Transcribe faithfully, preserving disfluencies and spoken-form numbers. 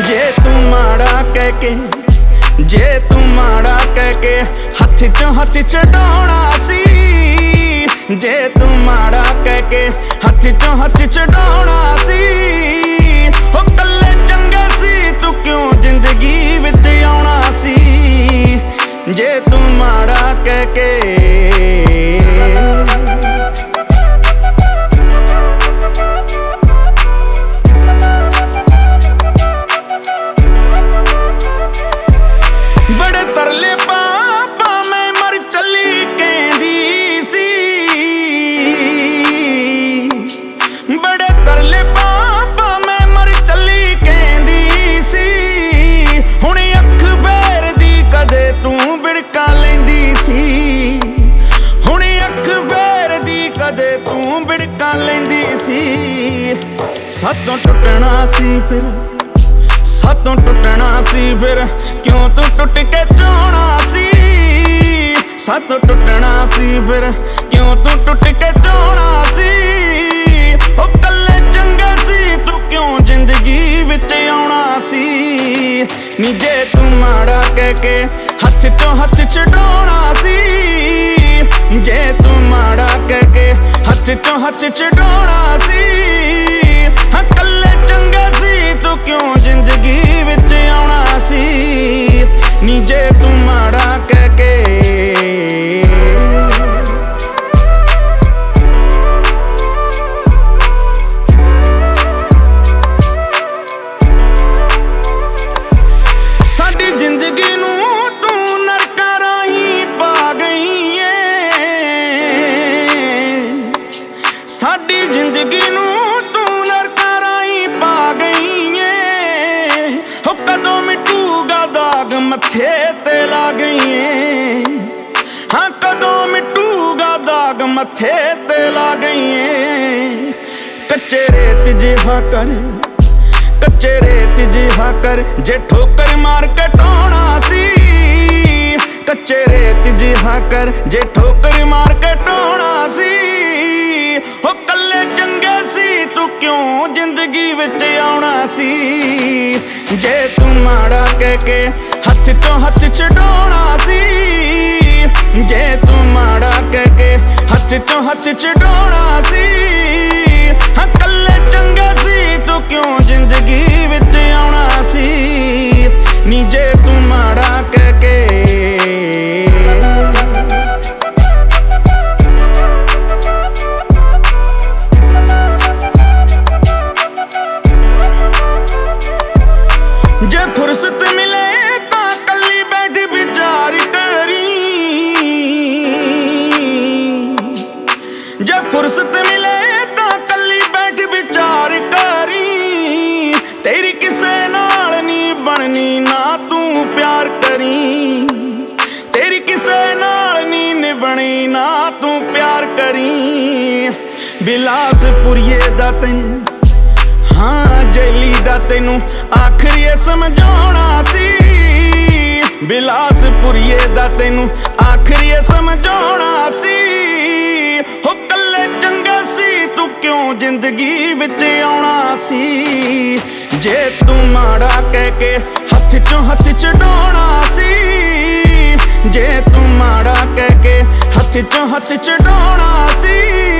जे तू माड़ा कह के जे तू माड़ा कह के हथ चो हथ चढ़ाउणा सी। जे तू माड़ा कह के हथ चो हथ चढ़ाउणा सी। ओ कल्ले चंगे सी तू क्यों जिंदगी विच आउणा सी। जे तू माड़ा कह के सातों टुटना सी फिर सातों टुटना सी फिर क्यों तू टुट के जाना सी। सातों टुटना सी फिर क्यों तू टुट के जाना सी। ओ कल्ले चंगे सी तू क्यों जिंदगी विच आउणा सी। नी जे तू माड़ा कह के हथ चो हथ चढ़ाउणा सी। जे तू माड़ा कह के हथ चो हथ चढ़ाउणा सी। कल्ले चंगे सी तू क्यों जिंदगी विच आउणा सी। नी जे तू माड़ा कह के साडी जिंदगी नू तू नरका राही पा गई है। साडी जिंदगी नू मथे ते ला गई है। हाँ कदों मिटूगा दाग मथे ते ला गई है। कच्चे रेत जिहा कर कच्चे रेत जिहा कर जे ठोकर मार के टोना सी। कच्चे रेत जिहा कर जे ठोकर मार के टोना सी। ओ कल्ले चंगे सी तू क्यों जिंदगी विच आउणा सी। जे तू माड़ा कह के हथ चो हथ चढ़ाउणा सी। जे तू माड़ा कह के हथ चो हथ चढ़ाउणा सी। हाँ कल्ले चंगे सी तू क्यों जिंदगी विच आउणा सी। नी जे तू माड़ा कह के जे फुर्सत मिले फुर्सत मिले तो कली बैठ विचार करी। तेरी किसे नाल नी बननी ना तू प्यार करी। तेरी किसे नाल नी निभनी ना तू प्यार करी। बिलासपुरिये दा तैनू हाँ जेली दा तैनू आखिरी समझाउणा सी। बिलासपुरिये दा तैनू आखिरी समझाउणा सी। हो कल्ले चंगे सी तू क्यों जिंदगी विच आउणा सी। जे तू माड़ा कह के हथ चो हथ चढ़ाउणा सी। जे तू माड़ा कह के हथ चो हथ चढ़ाउणा सी।